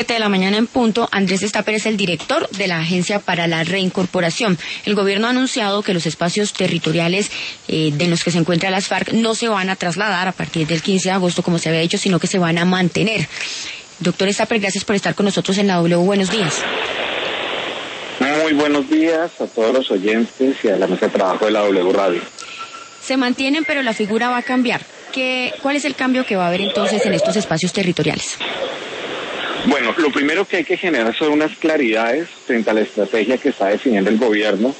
7 de la mañana en punto. Andrés Stapper es el director de la Agencia para la Reincorporación. El gobierno ha anunciado que los espacios territoriales de los que se encuentra las FARC no se van a trasladar a partir del 15 de agosto, como se había dicho, sino que se van a mantener. Doctor Stapper, gracias por estar con nosotros en la W. Buenos días. Muy buenos días a todos los oyentes y a la mesa de trabajo de la W Radio. Se mantienen, pero la figura va a cambiar. ¿Cuál es el cambio que va a haber entonces en estos espacios territoriales? Bueno, lo primero que hay que generar son unas claridades frente a la estrategia que está definiendo el gobierno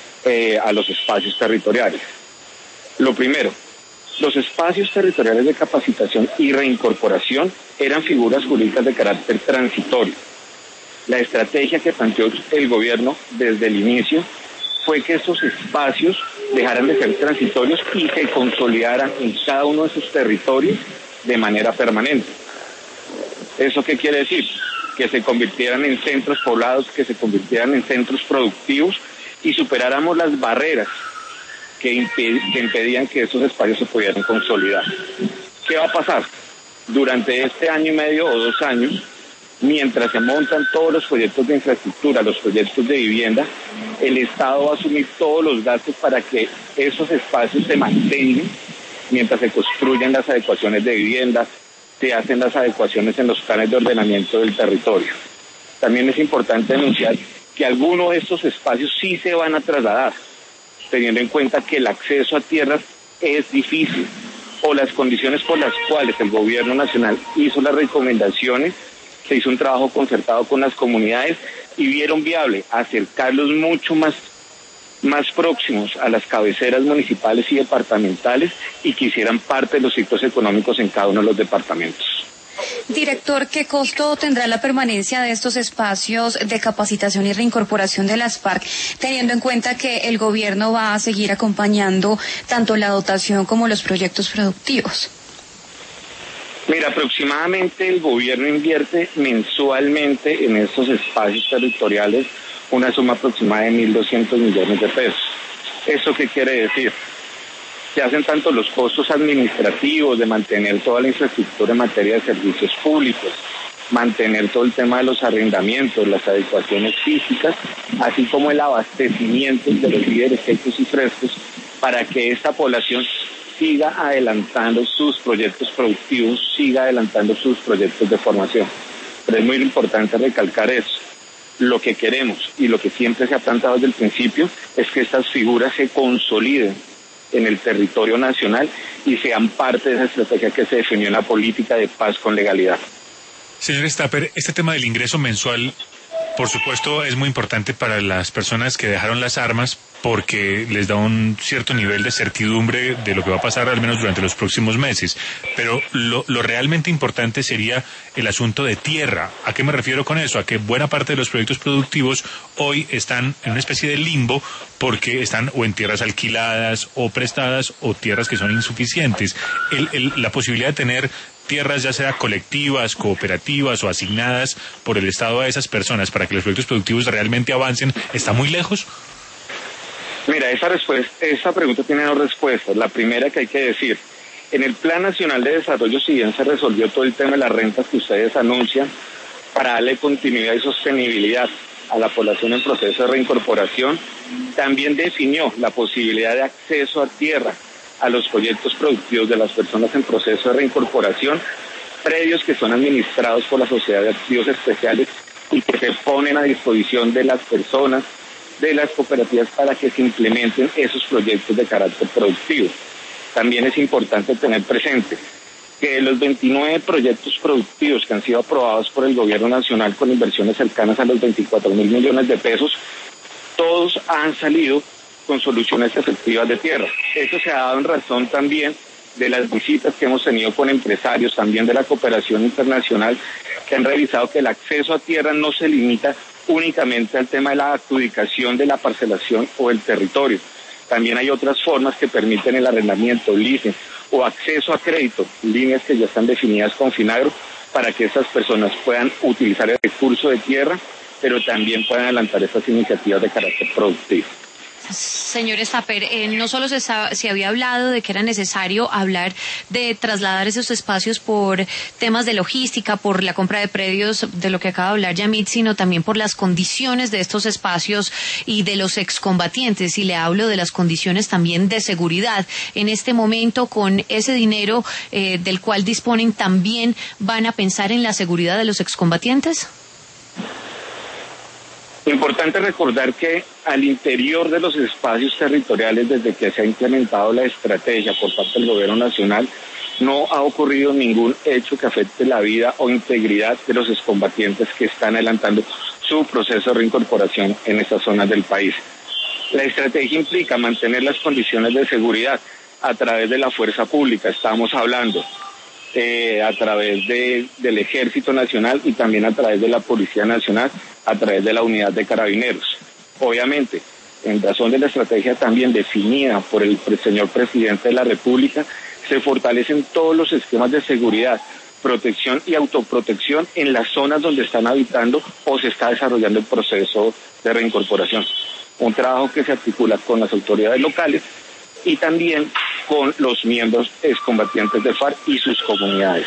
a los espacios territoriales. Lo primero, los espacios territoriales de capacitación y reincorporación eran figuras jurídicas de carácter transitorio. La estrategia que planteó el gobierno desde el inicio fue que estos espacios dejaran de ser transitorios y se consolidaran en cada uno de sus territorios de manera permanente. ¿Eso qué quiere decir? Que se convirtieran en centros poblados, que se convirtieran en centros productivos y superáramos las barreras que impedían que esos espacios se pudieran consolidar. ¿Qué va a pasar? Durante este año y medio o 2 años, mientras se montan todos los proyectos de infraestructura, los proyectos de vivienda, el Estado va a asumir todos los gastos para que esos espacios se mantengan mientras se construyen las adecuaciones de vivienda, se hacen las adecuaciones en los planes de ordenamiento del territorio. También es importante denunciar que algunos de estos espacios sí se van a trasladar, teniendo en cuenta que el acceso a tierras es difícil, o las condiciones por las cuales el gobierno nacional hizo las recomendaciones. Se hizo un trabajo concertado con las comunidades y vieron viable acercarlos mucho más próximos a las cabeceras municipales y departamentales y que hicieran parte de los ciclos económicos en cada uno de los departamentos. Director, ¿qué costo tendrá la permanencia de estos espacios de capacitación y reincorporación de las FARC, teniendo en cuenta que el gobierno va a seguir acompañando tanto la dotación como los proyectos productivos? Mira, aproximadamente el gobierno invierte mensualmente en estos espacios territoriales una suma aproximada de 1.200 millones de pesos. ¿Eso qué quiere decir? Se hacen tanto los costos administrativos de mantener toda la infraestructura en materia de servicios públicos, mantener todo el tema de los arrendamientos, las adecuaciones físicas, así como el abastecimiento de los líderes secos y frescos para que esta población siga adelantando sus proyectos productivos, siga adelantando sus proyectos de formación. Pero es muy importante recalcar eso. Lo que queremos y lo que siempre se ha planteado desde el principio es que estas figuras se consoliden en el territorio nacional y sean parte de esa estrategia que se definió en la política de paz con legalidad. Señor Stapper, este tema del ingreso mensual, por supuesto, es muy importante para las personas que dejaron las armas porque les da un cierto nivel de certidumbre de lo que va a pasar al menos durante los próximos meses. Pero lo realmente importante sería el asunto de tierra. ¿A qué me refiero con eso? A que buena parte de los proyectos productivos hoy están en una especie de limbo porque están o en tierras alquiladas o prestadas o tierras que son insuficientes. La posibilidad de tener tierras ya sea colectivas, cooperativas o asignadas por el Estado a esas personas para que los proyectos productivos realmente avancen, ¿está muy lejos? Mira, esa pregunta tiene 2 respuestas. La primera que hay que decir, en el Plan Nacional de Desarrollo, si bien se resolvió todo el tema de las rentas que ustedes anuncian, para darle continuidad y sostenibilidad a la población en proceso de reincorporación, también definió la posibilidad de acceso a tierra a los proyectos productivos de las personas en proceso de reincorporación, predios que son administrados por la Sociedad de Activos Especiales y que se ponen a disposición de las personas, de las cooperativas para que se implementen esos proyectos de carácter productivo. También es importante tener presente que de los 29 proyectos productivos que han sido aprobados por el gobierno nacional con inversiones cercanas a los 24.000 millones de pesos, todos han salido con soluciones efectivas de tierra. Eso se ha dado en razón también de las visitas que hemos tenido con empresarios, también de la cooperación internacional, que han revisado que el acceso a tierra no se limita únicamente al tema de la adjudicación de la parcelación o el territorio. También hay otras formas que permiten el arrendamiento, leasing o acceso a crédito, líneas que ya están definidas con Finagro para que esas personas puedan utilizar el recurso de tierra, pero también puedan adelantar estas iniciativas de carácter productivo. Señor Stapper, no solo se había hablado de que era necesario hablar de trasladar esos espacios por temas de logística, por la compra de predios, de lo que acaba de hablar Yamit, sino también por las condiciones de estos espacios y de los excombatientes. Y le hablo de las condiciones también de seguridad. En este momento, con ese dinero del cual disponen, ¿también van a pensar en la seguridad de los excombatientes? Importante recordar que al interior de los espacios territoriales, desde que se ha implementado la estrategia por parte del gobierno nacional, no ha ocurrido ningún hecho que afecte la vida o integridad de los excombatientes que están adelantando su proceso de reincorporación en estas zonas del país. La estrategia implica mantener las condiciones de seguridad a través de la fuerza pública, estamos hablando, a través del Ejército Nacional y también a través de la Policía Nacional, a través de la Unidad de Carabineros. Obviamente, en razón de la estrategia también definida por el señor Presidente de la República, se fortalecen todos los esquemas de seguridad, protección y autoprotección en las zonas donde están habitando o se está desarrollando el proceso de reincorporación. Un trabajo que se articula con las autoridades locales y también con los miembros excombatientes de FARC y sus comunidades.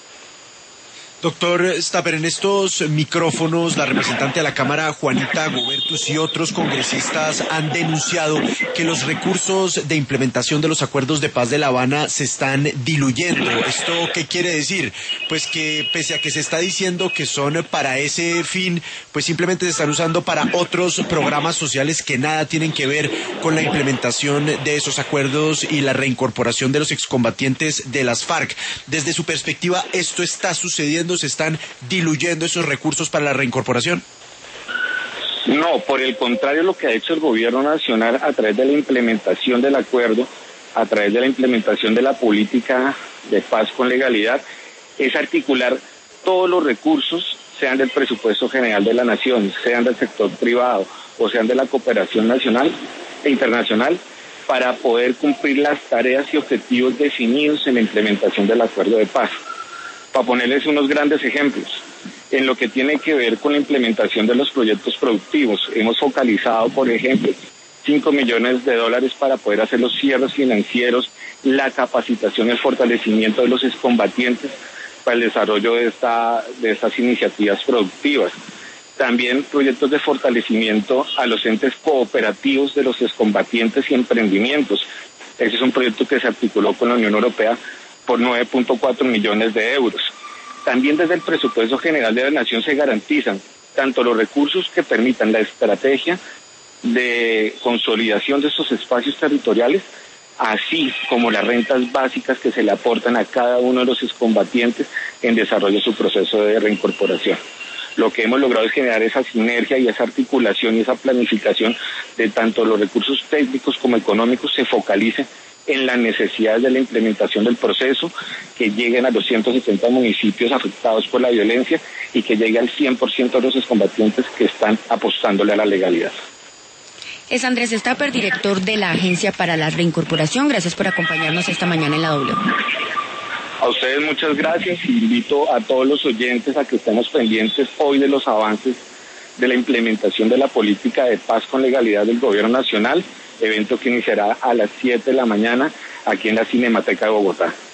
Doctor Stapper, en estos micrófonos, la representante de la Cámara, Juanita Gobertus, y otros congresistas han denunciado que los recursos de implementación de los acuerdos de paz de La Habana se están diluyendo. ¿Esto qué quiere decir? Pues que pese a que se está diciendo que son para ese fin, pues simplemente se están usando para otros programas sociales que nada tienen que ver con la implementación de esos acuerdos y la reincorporación de los excombatientes de las FARC. Desde su perspectiva, ¿esto está sucediendo? ¿Se están diluyendo esos recursos para la reincorporación? No, por el contrario, lo que ha hecho el gobierno nacional a través de la implementación del acuerdo, a través de la implementación de la política de paz con legalidad, es articular todos los recursos, sean del presupuesto general de la nación, sean del sector privado o sean de la cooperación nacional e internacional, para poder cumplir las tareas y objetivos definidos en la implementación del acuerdo de paz. Para ponerles unos grandes ejemplos, en lo que tiene que ver con la implementación de los proyectos productivos, hemos focalizado, por ejemplo, $5 millones para poder hacer los cierres financieros, la capacitación y el fortalecimiento de los excombatientes para el desarrollo de estas iniciativas productivas. También proyectos de fortalecimiento a los entes cooperativos de los excombatientes y emprendimientos. Ese es un proyecto que se articuló con la Unión Europea por 9.4 millones de euros. También desde el presupuesto general de la Nación se garantizan tanto los recursos que permitan la estrategia de consolidación de estos espacios territoriales, así como las rentas básicas que se le aportan a cada uno de los excombatientes en desarrollo de su proceso de reincorporación. Lo que hemos logrado es generar esa sinergia y esa articulación y esa planificación de tanto los recursos técnicos como económicos se focalicen en las necesidades de la implementación del proceso, que lleguen a los 170 municipios afectados por la violencia y que llegue al 100% de los excombatientes que están apostándole a la legalidad. Es Andrés Stapper, director de la Agencia para la Reincorporación. Gracias por acompañarnos esta mañana en la W. A ustedes muchas gracias y invito a todos los oyentes a que estemos pendientes hoy de los avances de la implementación de la política de paz con legalidad del Gobierno Nacional, evento que iniciará a las 7 de la mañana aquí en la Cinemateca de Bogotá.